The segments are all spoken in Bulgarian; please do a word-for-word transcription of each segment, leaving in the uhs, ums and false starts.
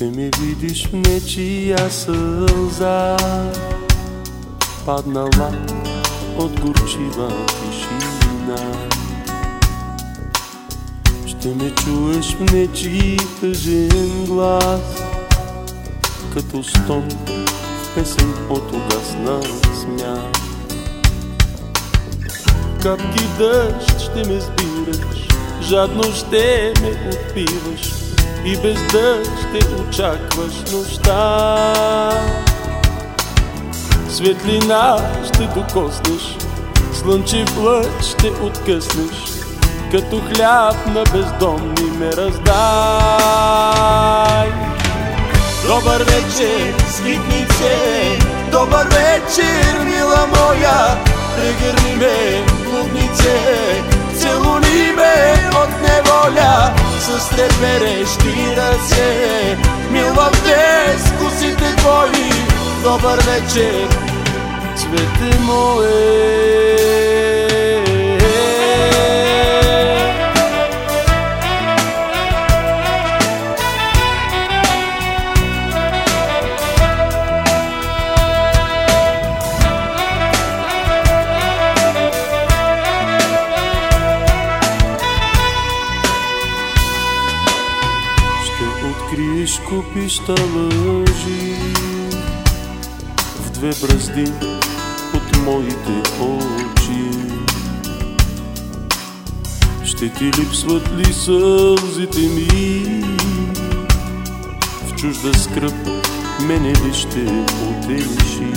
Ще ме видиш в нечия сълза, паднала от горчива тишина. Ще ме чуеш в нечий тъжен глас, като стон в песен от угасна смях. Капки дъжд ще ме сбираш, жадно ще ме отпиваш и без дъжд ще очакваш нощта. Светлина ще докоснеш, слънчев лъч ще откъснеш, като хляб на бездомни ме раздай. Добър вечер, скитнице, добър вечер, мила моя, прегърни ме, блуднице, целуни ме от неволя, с треперещи ръце, милвам те с косите твои. Добър вечер, цвете мое. Откриеш купища лъжи в две бразди от моите очи. Ще ти липсват ли сълзите ми? В чужда скръб мене ли ще утешиш?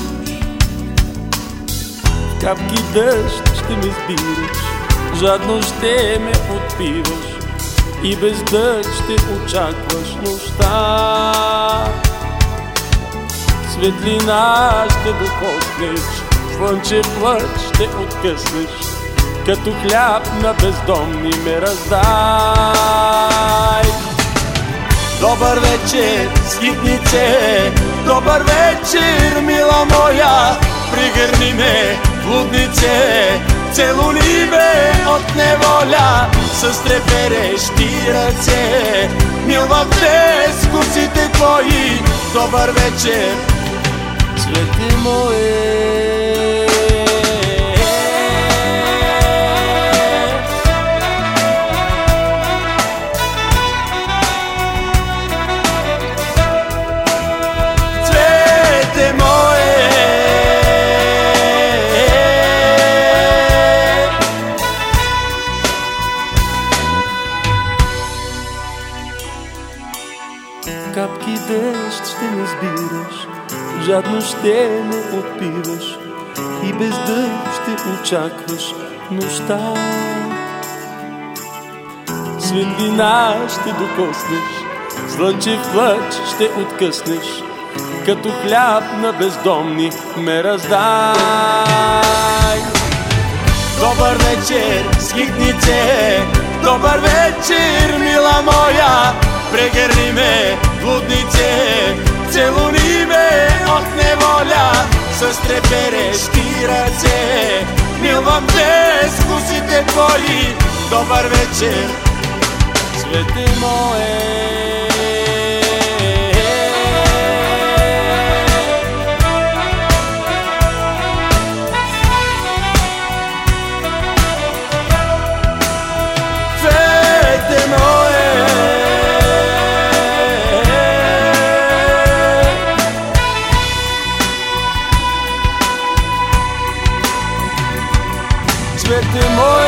В капки дъжд ще ме сбираш, жадно ще ме отпиваш и без дъжд ще очакваш нощта. Светлина ще докоснеш, слънчев лъч ще откъснеш, като хляб на бездомни ме раздай. Добър вечер, скитнице, добър вечер, мила моя, прегърни ме, блуднице, целуни ме от неволя, с треперещи ръце, милвам те с косите твои. Добър вечер, цвете мое. Капки дъжд ще ме сбираш, жадно ще ме отпиваш и без дъжд ще очакваш нощта. Светлина ще докоснеш, слънчев лъч ще откъснеш, като хляб на бездомни ме раздай. Добър вечер, скитнице, добър вечер, мила моя, прегърни ме, блуднице, целуни ме от неволя, с треперещи ръце, милвам те с косите твои. Добър вечер, цвете мое. Цвете мое.